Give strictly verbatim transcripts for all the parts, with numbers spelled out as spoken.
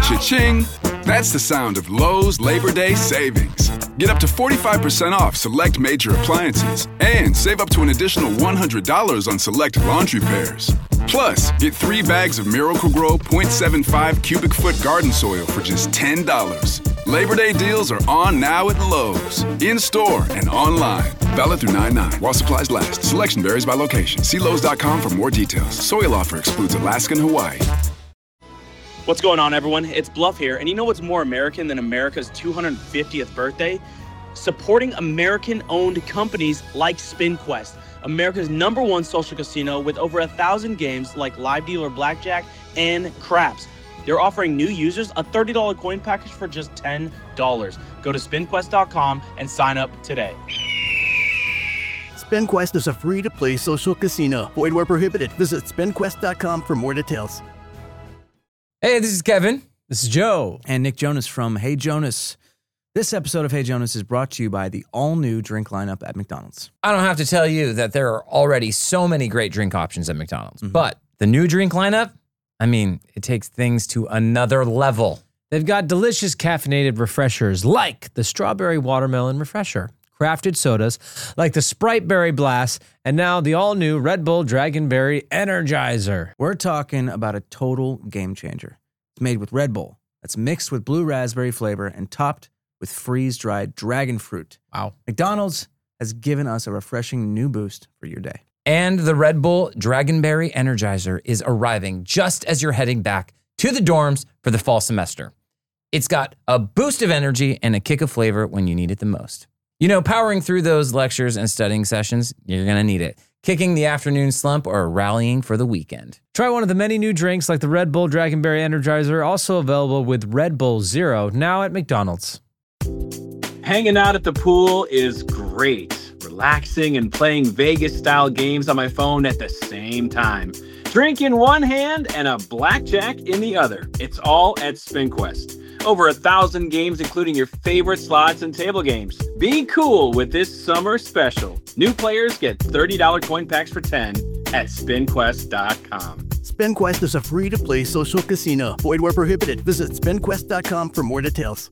Cha-ching! That's the sound of Lowe's Labor Day savings. Get up to forty-five percent off select major appliances and save up to an additional one hundred dollars on select laundry pairs. Plus, get three bags of Miracle-Gro point seven five cubic foot garden soil for just ten dollars. Labor Day deals are on now at Lowe's, in-store and online. Valid through nine nine while supplies last. Selection varies by location. See Lowe's dot com for more details. Soil offer excludes Alaska and Hawaii. What's going on, everyone? It's Bluff here, and you know what's more American than America's two hundred fiftieth birthday? Supporting American-owned companies like SpinQuest, America's number one social casino with over a thousand games like live dealer blackjack and craps. They're offering new users a thirty dollars coin package for just ten dollars. Go to spin quest dot com and sign up today. SpinQuest is a free-to-play social casino. Void where prohibited. Visit spin quest dot com for more details. Hey, this is Kevin. This is Joe. And Nick Jonas from Hey Jonas. This episode of Hey Jonas is brought to you by the all-new drink lineup at McDonald's. I don't have to tell you that there are already so many great drink options at McDonald's. Mm-hmm. But the new drink lineup, I mean, it takes things to another level. They've got delicious caffeinated refreshers like the Strawberry Watermelon Refresher, crafted sodas like the Sprite Berry Blast, and now the all-new Red Bull Dragonberry Energizer. We're talking about a total game changer. It's made with Red Bull that's mixed with blue raspberry flavor and topped with freeze-dried dragon fruit. Wow. McDonald's has given us a refreshing new boost for your day. And the Red Bull Dragonberry Energizer is arriving just as you're heading back to the dorms for the fall semester. It's got a boost of energy and a kick of flavor when you need it the most. You know, powering through those lectures and studying sessions, you're going to need it. Kicking the afternoon slump or rallying for the weekend. Try one of the many new drinks like the Red Bull Dragonberry Energizer, also available with Red Bull Zero, now at McDonald's. Hanging out at the pool is great. Relaxing and playing Vegas-style games on my phone at the same time. Drink in one hand and a blackjack in the other. It's all at SpinQuest. Over a thousand games, including your favorite slots and table games. Be cool with this summer special. New players get thirty dollars coin packs for ten at spin quest dot com. SpinQuest is a free-to-play social casino. Void where prohibited. Visit spin quest dot com for more details.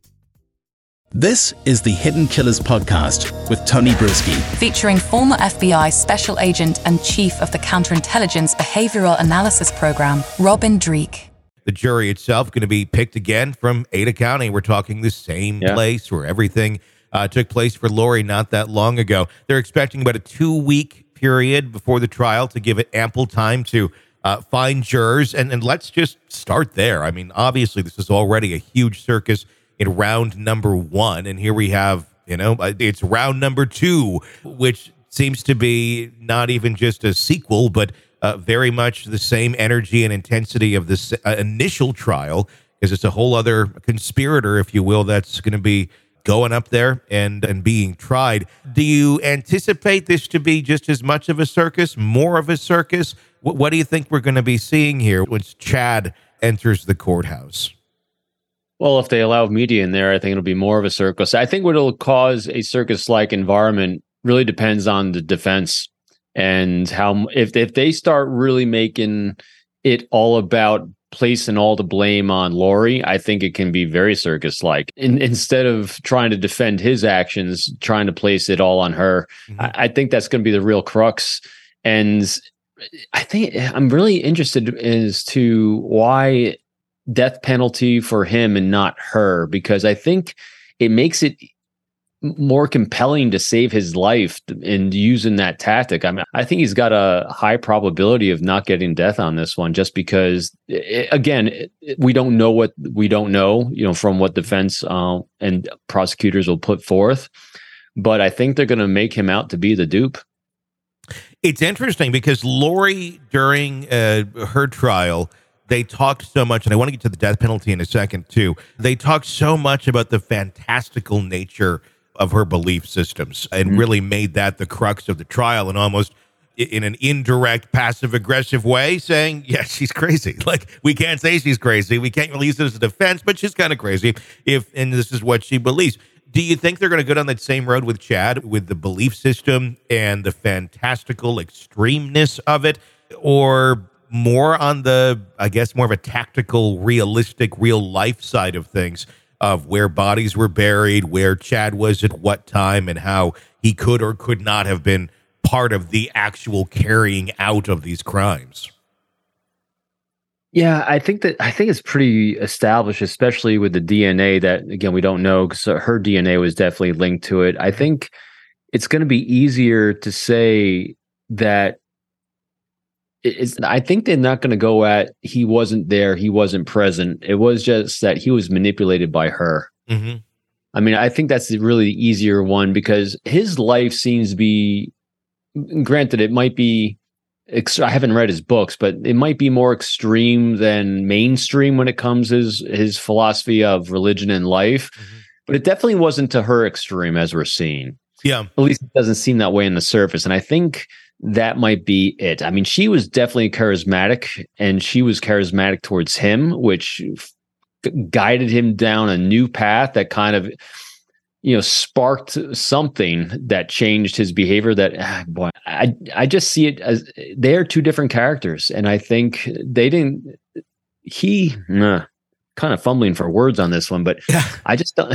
This is the Hidden Killers podcast with Tony Brueski. Featuring former F B I Special Agent and Chief of the Counterintelligence Behavioral Analysis Program, Robin Dreeke. The jury itself going to be picked again from Ada County. We're talking the same yeah. place where everything uh, took place for Lori not that long ago. They're expecting about a two-week period before the trial to give it ample time to uh, find jurors. And, and let's just start there. I mean, obviously, this is already a huge circus in round number one. And here we have, you know, it's round number two, which seems to be not even just a sequel, but uh, very much the same energy and intensity of this uh, initial trial, because it's a whole other conspirator, if you will, that's going to be going up there and, and being tried. Do you anticipate this to be just as much of a circus, more of a circus? What, what do you think we're going to be seeing here once Chad enters the courthouse? Well, if they allow media in there, I think it'll be more of a circus. I think what will cause a circus-like environment really depends on the defense and how if if they start really making it all about placing all the blame on Lori, I think it can be very circus-like. In, instead of trying to defend his actions, trying to place it all on her, mm-hmm. I, I think that's going to be the real crux. And I think I'm really interested as to why death penalty for him and not her, because I think it makes it more compelling to save his life and using that tactic. I mean, I think he's got a high probability of not getting death on this one, just because, it, again, it, we don't know what we don't know, you know, from what defense uh, and prosecutors will put forth. But I think they're going to make him out to be the dupe. It's interesting because Lori, during uh, her trial, they talked so much, and I want to get to the death penalty in a second, too. They talked so much about the fantastical nature of her belief systems and mm-hmm. really made that the crux of the trial, and almost in an indirect, passive-aggressive way saying, yeah, she's crazy. Like, we can't say she's crazy. We can't release it as a defense, but she's kind of crazy, if and this is what she believes. Do you think they're going to go down that same road with Chad, with the belief system and the fantastical extremeness of it? Or more on the, I guess, more of a tactical, realistic, real life side of things, of where bodies were buried, where Chad was at what time, and how he could or could not have been part of the actual carrying out of these crimes. Yeah, I think that I think it's pretty established, especially with the D N A that, again, we don't know because her D N A was definitely linked to it. I think it's going to be easier to say that it's, I think they're not going to go at he wasn't there, he wasn't present. It was just that he was manipulated by her. Mm-hmm. I mean, I think that's the really easier one because his life seems to be, granted, it might be, I haven't read his books, but it might be more extreme than mainstream when it comes to his, his philosophy of religion and life. Mm-hmm. But it definitely wasn't to her extreme as we're seeing. Yeah. At least it doesn't seem that way on the surface. And I think that might be it. I mean, she was definitely charismatic, and she was charismatic towards him, which f- guided him down a new path that kind of, you know, sparked something that changed his behavior. That ah, boy, I I just see it as they're two different characters, and I think they didn't. He nah, kind of fumbling for words on this one, but I just don't.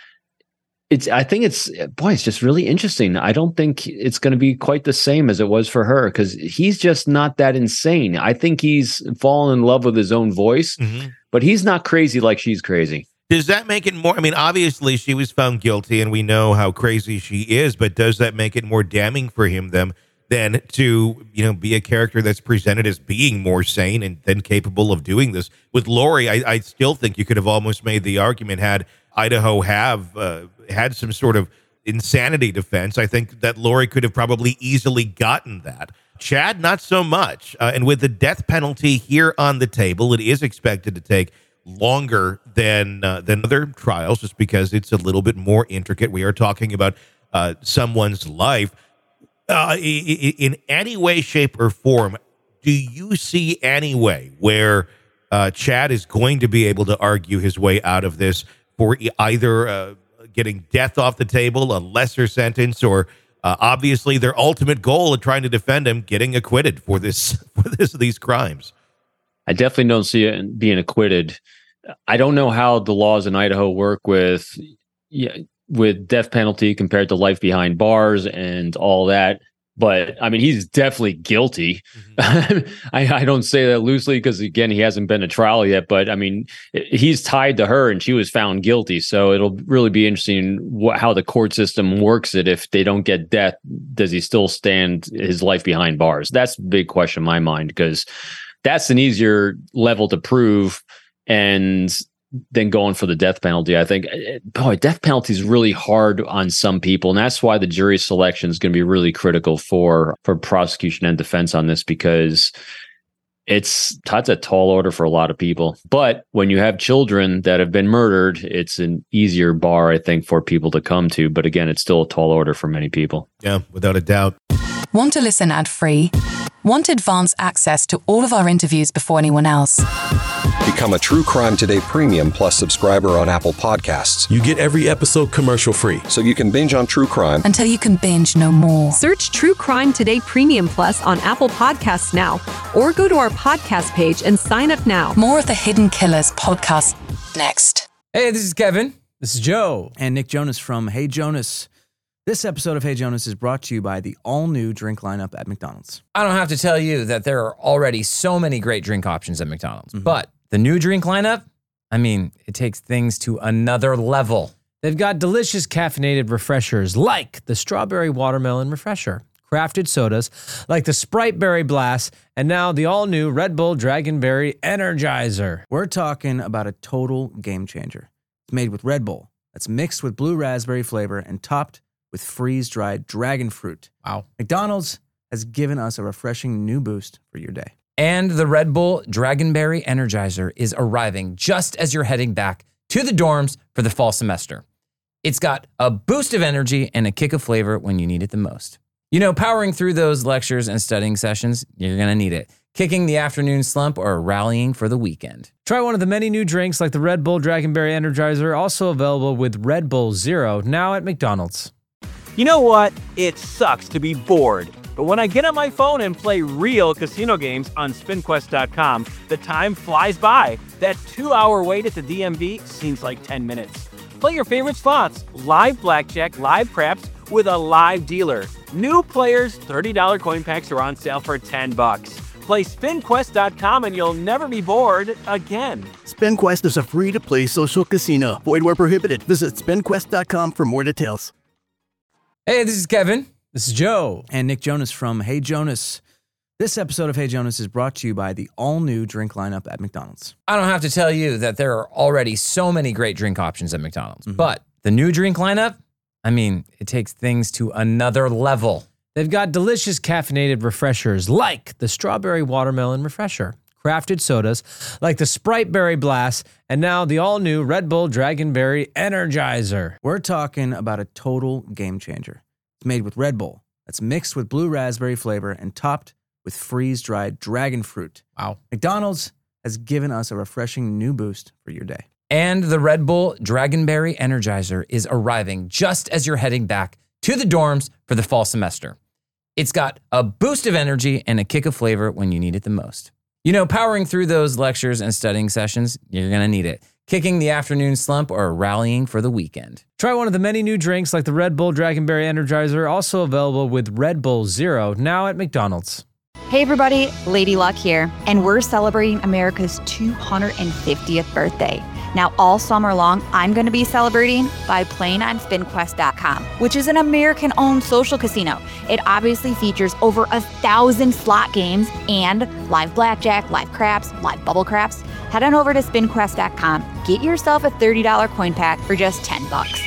It's. I think it's boy. It's just really interesting. I don't think it's going to be quite the same as it was for her because he's just not that insane. I think he's fallen in love with his own voice, mm-hmm. but he's not crazy like she's crazy. Does that make it more? I mean, obviously she was found guilty, and we know how crazy she is. But does that make it more damning for him them than to, you know, be a character that's presented as being more sane and then capable of doing this? With Lori, I, I still think you could have almost made the argument had Idaho have uh, had some sort of insanity defense. I think that Lori could have probably easily gotten that. Chad, not so much. Uh, and with the death penalty here on the table, it is expected to take longer than uh, than other trials, just because it's a little bit more intricate. We are talking about uh, someone's life. Uh, in any way, shape, or form, do you see any way where uh, Chad is going to be able to argue his way out of this for either uh, getting death off the table, a lesser sentence, or uh, obviously their ultimate goal of trying to defend him, getting acquitted for this for this these crimes? I definitely don't see it being acquitted. I don't know how the laws in Idaho work with yeah, with death penalty compared to life behind bars and all that. But I mean, he's definitely guilty. Mm-hmm. I, I don't say that loosely because, again, he hasn't been to trial yet. But I mean, he's tied to her, and she was found guilty. So it'll really be interesting what, how the court system works it. If they don't get death, does he still stand his life behind bars? That's the big question in my mind, because that's an easier level to prove, and then going for the death penalty. I think, boy, death penalty is really hard on some people, and that's why the jury selection is going to be really critical for for prosecution and defense on this, because it's that's a tall order for a lot of people. But when you have children that have been murdered, it's an easier bar, I think, for people to come to. But again, it's still a tall order for many people. Yeah, without a doubt. Want to listen ad-free? Want advanced access to all of our interviews before anyone else? Become a True Crime Today Premium Plus subscriber on Apple Podcasts. You get every episode commercial free, so you can binge on true crime until you can binge no more. Search True Crime Today Premium Plus on Apple Podcasts now, or go to our podcast page and sign up now. More of the Hidden Killers podcast next. Hey, this is Kevin. This is Joe. And Nick Jonas from Hey Jonas. This episode of Hey Jonas is brought to you by the all-new drink lineup at McDonald's. I don't have to tell you that there are already so many great drink options at McDonald's, mm-hmm. but the new drink lineup, I mean, it takes things to another level. They've got delicious caffeinated refreshers like the Strawberry Watermelon Refresher, crafted sodas like the Sprite Berry Blast, and now the all-new Red Bull Dragonberry Energizer. We're talking about a total game changer. It's made with Red Bull that's mixed with blue raspberry flavor and topped with freeze-dried dragon fruit. Wow. McDonald's has given us a refreshing new boost for your day. And the Red Bull Dragonberry Energizer is arriving just as you're heading back to the dorms for the fall semester. It's got a boost of energy and a kick of flavor when you need it the most. You know, powering through those lectures and studying sessions, you're going to need it. Kicking the afternoon slump or rallying for the weekend. Try one of the many new drinks like the Red Bull Dragonberry Energizer, also available with Red Bull Zero, now at McDonald's. You know what? It sucks to be bored. But when I get on my phone and play real casino games on spin quest dot com, the time flies by. That two-hour wait at the D M V seems like ten minutes. Play your favorite slots, live blackjack, live craps, with a live dealer. New players, thirty dollars coin packs are on sale for ten bucks. Play spin quest dot com and you'll never be bored again. SpinQuest is a free-to-play social casino. Void where prohibited. Visit spin quest dot com for more details. Hey, this is Kevin. This is Joe. And Nick Jonas from Hey Jonas. This episode of Hey Jonas is brought to you by the all-new drink lineup at McDonald's. I don't have to tell you that there are already so many great drink options at McDonald's. Mm-hmm. But the new drink lineup, I mean, it takes things to another level. They've got delicious caffeinated refreshers like the Strawberry Watermelon Refresher, crafted sodas like the Sprite Berry Blast, and now the all-new Red Bull Dragonberry Energizer. We're talking about a total game changer. It's made with Red Bull that's mixed with blue raspberry flavor and topped with freeze-dried dragon fruit. Wow. McDonald's has given us a refreshing new boost for your day. And the Red Bull Dragonberry Energizer is arriving just as you're heading back to the dorms for the fall semester. It's got a boost of energy and a kick of flavor when you need it the most. You know, powering through those lectures and studying sessions, you're going to need it. Kicking the afternoon slump or rallying for the weekend. Try one of the many new drinks like the Red Bull Dragonberry Energizer, also available with Red Bull Zero, now at McDonald's. Hey everybody, Lady Luck here, and we're celebrating America's two hundred fiftieth birthday. Now all summer long, I'm going to be celebrating by playing on spin quest dot com, which is an American-owned social casino. It obviously features over a thousand slot games and live blackjack, live craps, live bubble craps. Head on over to spin quest dot com, get yourself a thirty dollars coin pack for just ten bucks.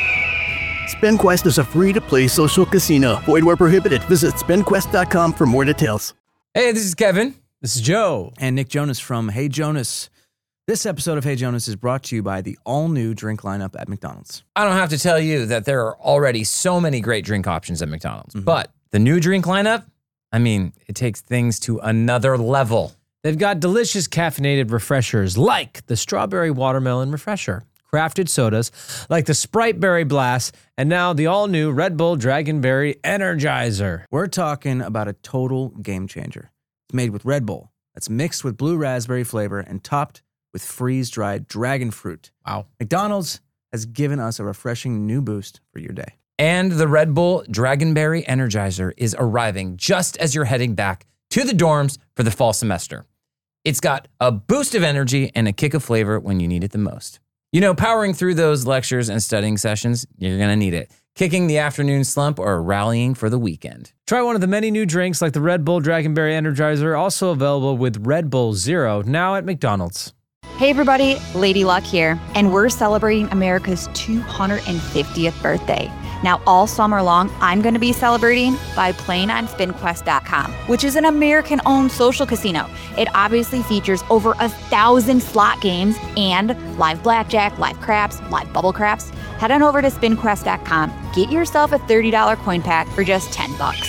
SpinQuest is a free-to-play social casino. Void where prohibited. Visit spin quest dot com for more details. Hey, this is Kevin. This is Joe. And Nick Jonas from Hey Jonas. This episode of Hey Jonas is brought to you by the all-new drink lineup at McDonald's. I don't have to tell you that there are already so many great drink options at McDonald's. Mm-hmm. But the new drink lineup, I mean, it takes things to another level. They've got delicious caffeinated refreshers like the Strawberry Watermelon Refresher, crafted sodas like the Sprite Berry Blast, and now the all-new Red Bull Dragonberry Energizer. We're talking about a total game changer. It's made with Red Bull that's mixed with blue raspberry flavor and topped with freeze-dried dragon fruit. Wow. McDonald's has given us a refreshing new boost for your day. And the Red Bull Dragonberry Energizer is arriving just as you're heading back to the dorms for the fall semester. It's got a boost of energy and a kick of flavor when you need it the most. You know, powering through those lectures and studying sessions, you're going to need it. Kicking the afternoon slump or rallying for the weekend. Try one of the many new drinks like the Red Bull Dragonberry Energizer, also available with Red Bull Zero, now at McDonald's. Hey everybody, Lady Luck here, and we're celebrating America's two hundred fiftieth birthday. Now all summer long, I'm going to be celebrating by playing on spin quest dot com, which is an American-owned social casino. It obviously features over a thousand slot games and live blackjack, live craps, live bubble craps. Head on over to spin quest dot com, get yourself a thirty dollars coin pack for just ten bucks.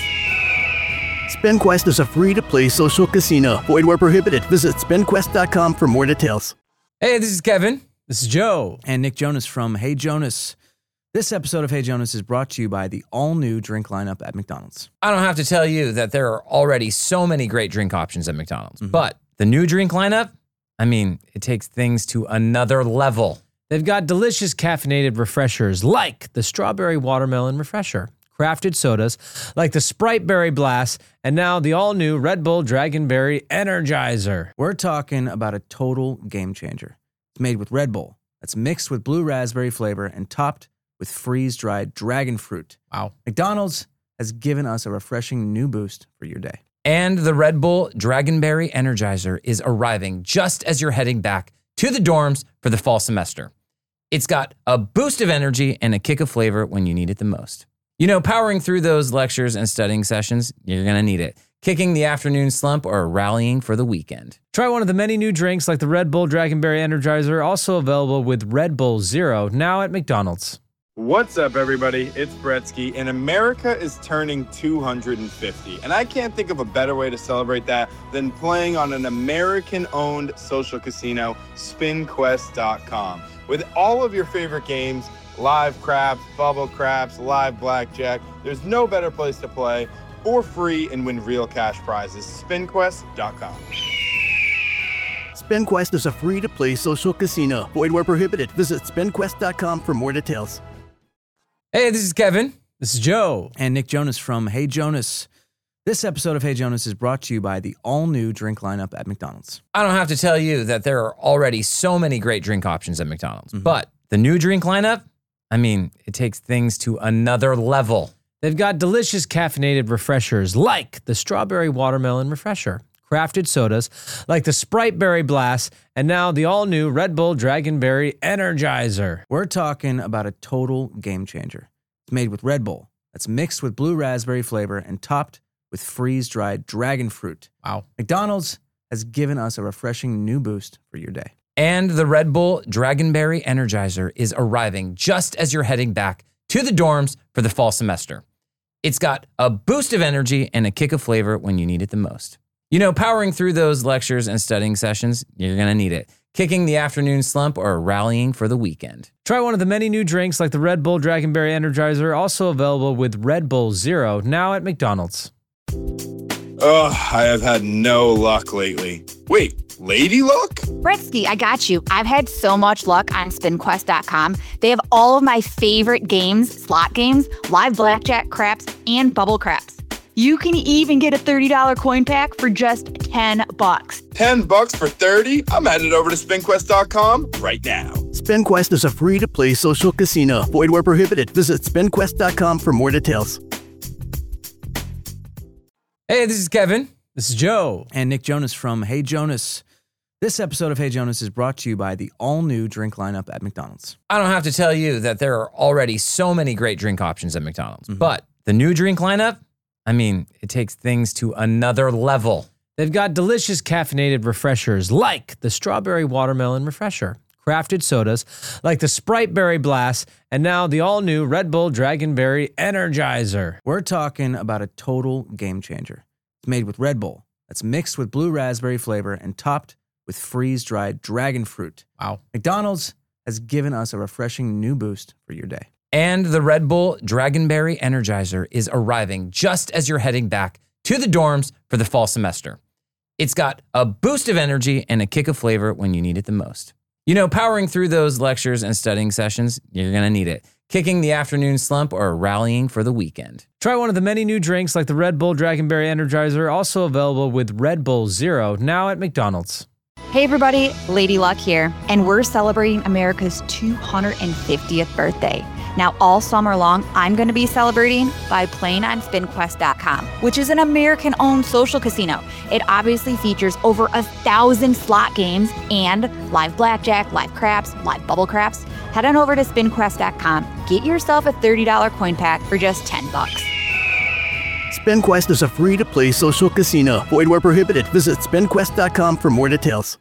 SpinQuest is a free-to-play social casino. Void where prohibited. Visit spin quest dot com for more details. Hey, this is Kevin. This is Joe. And Nick Jonas from Hey Jonas. This episode of Hey Jonas is brought to you by the all-new drink lineup at McDonald's. I don't have to tell you that there are already so many great drink options at McDonald's. Mm-hmm. But the new drink lineup, I mean, it takes things to another level. They've got delicious caffeinated refreshers like the Strawberry Watermelon Refresher, crafted sodas like the Sprite Berry Blast, and now the all-new Red Bull Dragonberry Energizer. We're talking about a total game changer. It's made with Red Bull that's mixed with blue raspberry flavor and topped with freeze-dried dragon fruit. Wow. McDonald's has given us a refreshing new boost for your day. And the Red Bull Dragonberry Energizer is arriving just as you're heading back to the dorms for the fall semester. It's got a boost of energy and a kick of flavor when you need it the most. You know, powering through those lectures and studying sessions, you're going to need it. Kicking the afternoon slump or rallying for the weekend. Try one of the many new drinks like the Red Bull Dragonberry Energizer, also available with Red Bull Zero, now at McDonald's. What's up, everybody? It's Bretsky, and America is turning two hundred fifty. And I can't think of a better way to celebrate that than playing on an American-owned social casino, spin quest dot com. With all of your favorite games, live craps, bubble craps, live blackjack, there's no better place to play for free and win real cash prizes. spin quest dot com. SpinQuest is a free-to-play social casino. Void where prohibited. Visit spin quest dot com for more details. Hey, this is Kevin. This is Joe. And Nick Jonas from Hey Jonas. This episode of Hey Jonas is brought to you by the all-new drink lineup at McDonald's. I don't have to tell you that there are already so many great drink options at McDonald's, mm-hmm. but the new drink lineup, I mean, it takes things to another level. They've got delicious caffeinated refreshers like the Strawberry Watermelon Refresher, crafted sodas like the Sprite Berry Blast, and now the all-new Red Bull Dragonberry Energizer. We're talking about a total game changer. It's made with Red Bull that's mixed with blue raspberry flavor and topped with freeze-dried dragon fruit. Wow. McDonald's has given us a refreshing new boost for your day. And the Red Bull Dragonberry Energizer is arriving just as you're heading back to the dorms for the fall semester. It's got a boost of energy and a kick of flavor when you need it the most. You know, powering through those lectures and studying sessions, you're going to need it. Kicking the afternoon slump or rallying for the weekend. Try one of the many new drinks like the Red Bull Dragonberry Energizer, also available with Red Bull Zero, now at McDonald's. Ugh, I have had no luck lately. Wait, lady luck? Bretsky, I got you. I've had so much luck on spin quest dot com. They have all of my favorite games, slot games, live blackjack, craps, and bubble craps. You can even get a thirty dollars coin pack for just ten bucks. ten bucks for thirty? I'm headed over to spin quest dot com right now. SpinQuest is a free-to-play social casino. Void where prohibited. Visit spin quest dot com for more details. Hey, this is Kevin. This is Joe. And Nick Jonas from Hey Jonas. This episode of Hey Jonas is brought to you by the all-new drink lineup at McDonald's. I don't have to tell you that there are already so many great drink options at McDonald's, mm-hmm. but the new drink lineup, I mean, it takes things to another level. They've got delicious caffeinated refreshers like the Strawberry Watermelon Refresher, crafted sodas like the Sprite Berry Blast, and now the all-new Red Bull Dragonberry Energizer. We're talking about a total game changer. It's made with Red Bull that's mixed with blue raspberry flavor and topped with freeze-dried dragon fruit. Wow. McDonald's has given us a refreshing new boost for your day. And the Red Bull Dragonberry Energizer is arriving just as you're heading back to the dorms for the fall semester. It's got a boost of energy and a kick of flavor when you need it the most. You know, powering through those lectures and studying sessions, you're going to need it. Kicking the afternoon slump or rallying for the weekend. Try one of the many new drinks like the Red Bull Dragonberry Energizer, also available with Red Bull Zero, now at McDonald's. Hey everybody, Lady Luck here, and we're celebrating America's two hundred fiftieth birthday. Now, all summer long, I'm going to be celebrating by playing on spin quest dot com, which is an American-owned social casino. It obviously features over a thousand slot games and live blackjack, live craps, live bubble craps. Head on over to spin quest dot com. Get yourself a thirty dollars coin pack for just ten bucks. SpinQuest is a free-to-play social casino. Void where prohibited. Visit spin quest dot com for more details.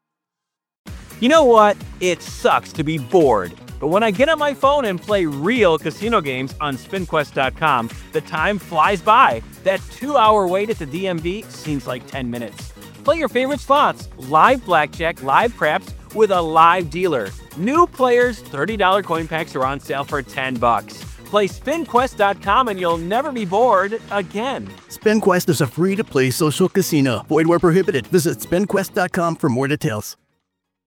You know what? It sucks to be bored. But when I get on my phone and play real casino games on spin quest dot com, the time flies by. That two-hour wait at the D M V seems like ten minutes. Play your favorite slots, live blackjack, live craps, with a live dealer. New players, thirty dollars coin packs are on sale for ten bucks. Play spin quest dot com and you'll never be bored again. SpinQuest is a free-to-play social casino. Void where prohibited. Visit spin quest dot com for more details.